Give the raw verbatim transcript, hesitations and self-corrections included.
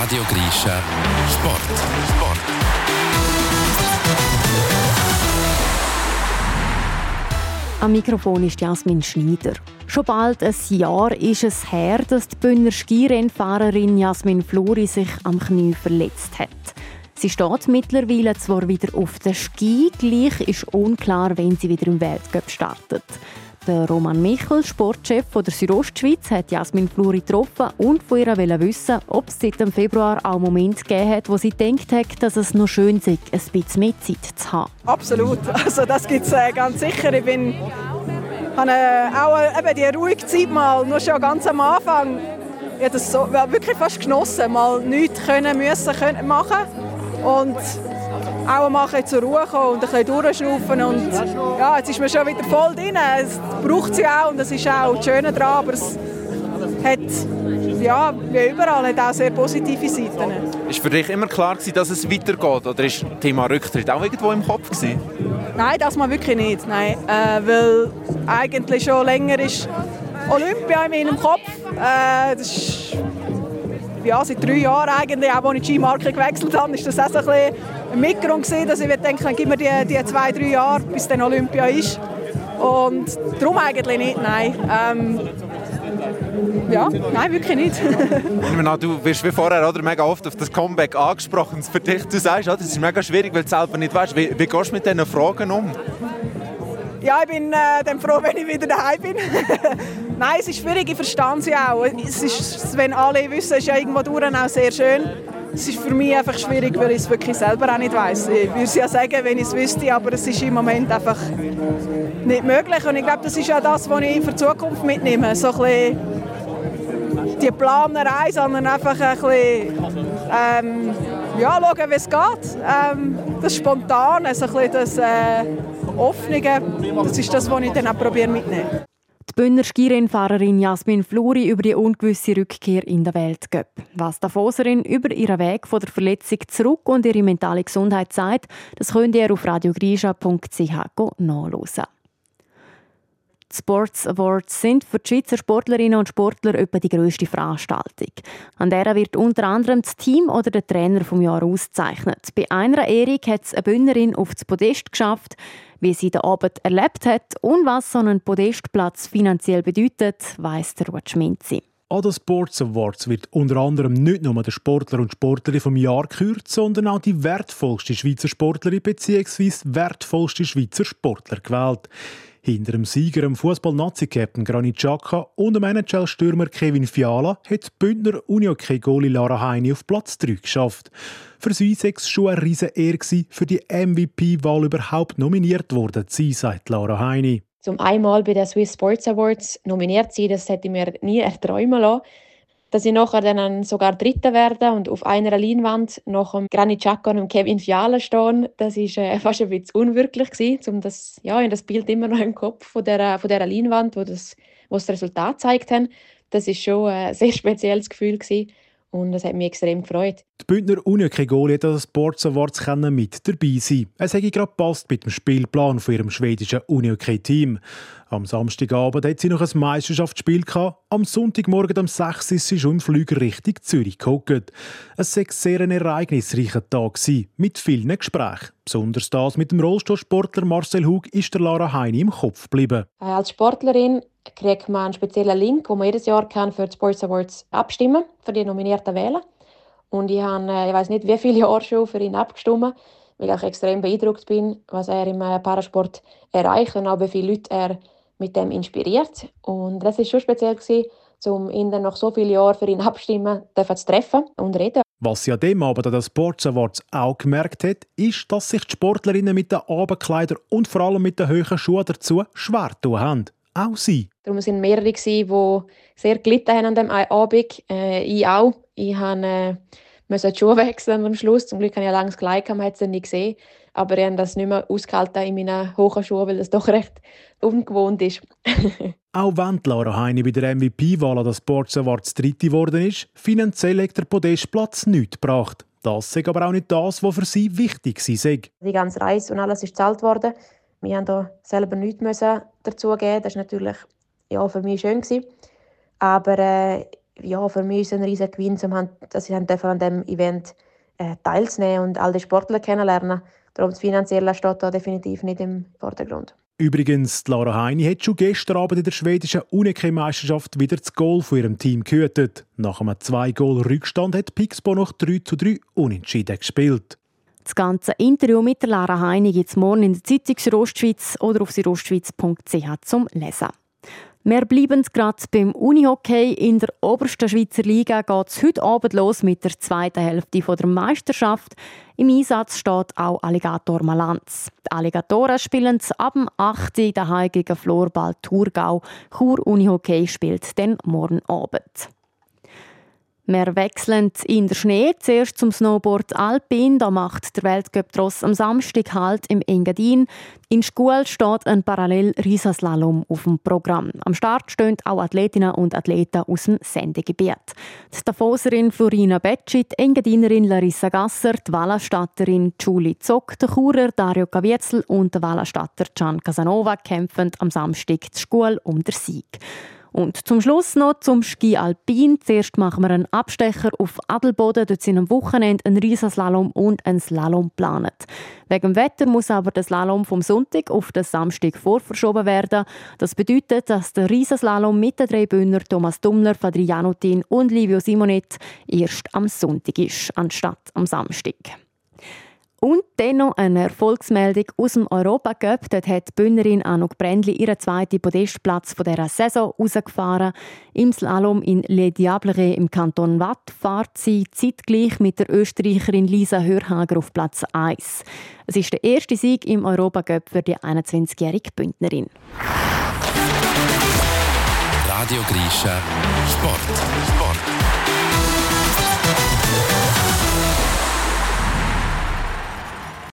Radio Grischa Sport. Sport. Am Mikrofon ist Jasmin Schneider. Schon bald ein Jahr ist es her, dass die Bündner Skirennfahrerin Jasmin Fluri sich am Knie verletzt hat. Sie steht mittlerweile zwar wieder auf den Ski, gleich ist unklar, wenn sie wieder im Weltcup startet. Der Roman Michel, Sportchef der Südostschweiz, hat Jasmin Fluri getroffen und von ihr wissen, ob es seit dem Februar auch Momente gegeben hat, wo sie gedacht hat, dass es noch schön sei, ein bisschen mehr Zeit zu haben. Absolut, also das gibt es äh, ganz sicher. Ich bin, habe äh, auch äh, eben die ruhige Zeit mal, nur schon ganz am Anfang. Ich habe das so, wirklich fast genossen, mal nichts können, müssen können machen und auch mal zur Ruhe kommen und ein bisschen durchschnaufen. Und ja, jetzt ist man schon wieder voll drin. Es braucht sie auch und das ist auch das Schöne daran. Aber es hat, ja, wie überall, hat auch sehr positive Seiten. Ist für dich immer klar gewesen, dass es weitergeht? Oder war das Thema Rücktritt auch irgendwo im Kopf gewesen? Nein, das mal wirklich nicht. Nein, äh, weil eigentlich schon länger ist Olympia in meinem Kopf. Äh, das ist, ja, seit drei Jahren eigentlich, auch als ich die Skimarke gewechselt habe, ist das auch so ein bisschen ein Mitgrund gewesen, dass ich denke, gib mir die, die zwei, drei Jahre, bis dann Olympia ist. Und darum eigentlich nicht, nein. Ähm, ja, nein, wirklich nicht. Du wirst wie vorher oder, mega oft auf das Comeback angesprochen. Für dich, du sagst, das ist mega schwierig, weil du selber nicht weißt. Wie, wie gehst du mit diesen Fragen um? Ja, ich bin äh, dann froh, wenn ich wieder daheim bin. Nein, es ist schwierig, ich verstehe sie auch. Es ist, wenn alle wissen, ist ja irgendwo durch auch sehr schön. Es ist für mich einfach schwierig, weil ich es wirklich selber auch nicht weiss. Ich würde es ja sagen, wenn ich es wüsste, aber es ist im Moment einfach nicht möglich. Und ich glaube, das ist ja das, was ich für die Zukunft mitnehme. So ein bisschen die Planerei, sondern einfach ein bisschen ähm, ja, schauen, wie es geht. Ähm, das Spontane, so ein bisschen das äh, Offene, das ist das, was ich dann auch probiere mitzunehmen. Die Bündner Skirennfahrerin Jasmin Fluri über die ungewisse Rückkehr in den Weltcup. Was die Davoserin über ihren Weg von der Verletzung zurück und ihre mentale Gesundheit sagt, das könnt ihr auf radiogrischa punkt c h nachhören. Die Sports Awards sind für die Schweizer Sportlerinnen und Sportler etwa die grösste Veranstaltung. An der wird unter anderem das Team oder der Trainer vom Jahr ausgezeichnet. Bei einer Ehrung hat es eine Bündnerin auf das Podest geschafft. Wie sie den Abend erlebt hat und was so ein Podestplatz finanziell bedeutet, weiss der Ruud Schminzi. An den Sports Awards wird unter anderem nicht nur der Sportler und Sportlerin vom Jahr gekürt, sondern auch die wertvollste Schweizer Sportlerin bzw. wertvollste Schweizer Sportler gewählt. Hinter dem Sieger, dem Fußball-Nazi-Captain Granit Xhaka und dem N H L-Stürmer Kevin Fiala hat die Bündner Unihockey-Goalie Lara Heini auf Platz drei geschafft. Für sie war es schon eine riesige Ehre, für die M V P-Wahl überhaupt nominiert worden zu sein, sagt Lara Heini. Zum einmal bei den Swiss Sports Awards nominiert zu sein, das hätte ich mir nie erträumen lassen. Dass ich nachher dann sogar Dritte werde und auf einer Leinwand nach dem Granit Xhaka und dem Kevin Fiala stehen, das war äh, fast ein bisschen unwirklich gewesen, um das, ja, das Bild immer noch im Kopf von dieser, von dieser Leinwand, wo das, wo das Resultat gezeigt haben. Das war schon ein sehr spezielles Gefühl gewesen. Und das hat mich extrem gefreut. Die Bündner Unihockey-Goalie hat an den Sports Awards mit dabei sein. Es hätte gerade gepasst mit dem Spielplan von ihrem schwedischen Unihockey-Team. Am Samstagabend hat sie noch ein Meisterschaftsspiel gehabt. Am Sonntagmorgen um sechs Uhr ist sie schon im Flüger Richtung Zürich gehockt. Es war sehr ein ereignisreicher Tag mit vielen Gesprächen. Besonders das mit dem Rollstuhlsportler Marcel Hug ist der Lara Heini im Kopf geblieben. Als Sportlerin kriegt man einen speziellen Link, wo man jedes Jahr kann für die Sports Awards abstimmen für die Nominierten wählen. Und ich habe, ich weiß nicht, wie viele Jahre schon für ihn abgestimmt, weil ich extrem beeindruckt bin, was er im Parasport erreicht und auch wie viele Leute er mit dem inspiriert. Und das war schon speziell, um ihn dann nach so vielen Jahren für ihn abstimmen zu treffen und reden. Was sie an dem Abend an den Sports Awards auch gemerkt hat, ist, dass sich die Sportlerinnen mit den Abendkleidern und vor allem mit den hohen Schuhen dazu schwer getan haben. Auch sie. Darum waren mehrere, die sehr gelitten haben an diesem Abend. Äh, ich auch. Ich musste äh, die Schuhe wechseln am Schluss. Zum Glück hatte ich ein langes Kleid, man hat es nicht gesehen. Aber ich habe das nicht mehr ausgehalten in meinen hohen Schuhen, weil das doch recht ungewohnt ist. Auch wenn Lara Heini bei der M V P-Wahl an den Sports Awards Dritte geworden ist, finanziell hat der Podestplatz nichts gebracht. Das ist aber auch nicht das, was für sie wichtig war. Die ganze Reise und alles ist gezahlt worden. Wir mussten da selber nichts dazugeben. Das war natürlich ja, für mich schön. Aber äh, ja, für mich ist es ein riesiger Gewinn, dass ich an diesem Event äh, teilzunehmen und all die Sportler kennenlernen. Darum das Finanzielle steht da definitiv nicht im Vordergrund. Übrigens, Lara Heini hat schon gestern Abend in der schwedischen Unihockey-Meisterschaft wieder das Goal von ihrem Team gehütet. Nach einem zwei Goal Rückstand hat Pixbo noch drei zu drei unentschieden gespielt. Das ganze Interview mit Lara Heini gibt es morgen in der Zeitung Südostschweiz oder auf südostschweiz punkt c h zum Lesen. Wir bleiben gerade beim Unihockey. In der obersten Schweizer Liga geht es heute Abend los mit der zweiten Hälfte der Meisterschaft. Im Einsatz steht auch Alligator Malanz. Die Alligatoren spielen ab dem acht Uhr daheim gegen Florball Thurgau. Chur Unihockey spielt dann morgen Abend. Wir wechseln in den Schnee. Zuerst zum Snowboard Alpin. Da macht der Weltcup-Tross am Samstag Halt im Engadin. In Schkuhl steht ein Parallel-Riesenslalom auf dem Programm. Am Start stehen auch Athletinnen und Athleten aus dem Sendegebiet. Die Davoserin Florina Becci, die Engadinerin Larissa Gasser, die Wallenstatterin Julie Zock, der Churer Dario Caviezel und der Wallenstatter Gian Casanova kämpfen am Samstag zu Schkuhl um den Sieg. Und zum Schluss noch zum Ski Alpin. Zuerst machen wir einen Abstecher auf Adelboden. Dort sind am Wochenende ein Riesenslalom und ein Slalom geplant. Wegen dem Wetter muss aber der Slalom vom Sonntag auf den Samstag vorverschoben werden. Das bedeutet, dass der Riesenslalom mit den drei Bühner Thomas Dummler, Fadri Janutin und Livio Simonet erst am Sonntag ist, anstatt am Samstag. Und dann noch eine Erfolgsmeldung aus dem Europacup. Dort hat die Bühnerin Anouk Brändli ihren zweiten Podestplatz von dieser Saison rausgefahren. Im Slalom in Les Diablerets im Kanton Waadt fährt sie zeitgleich mit der Österreicherin Lisa Hörhager auf Platz eins. Es ist der erste Sieg im Europacup für die einundzwanzigjährige Bündnerin. Radio Grischa Sport.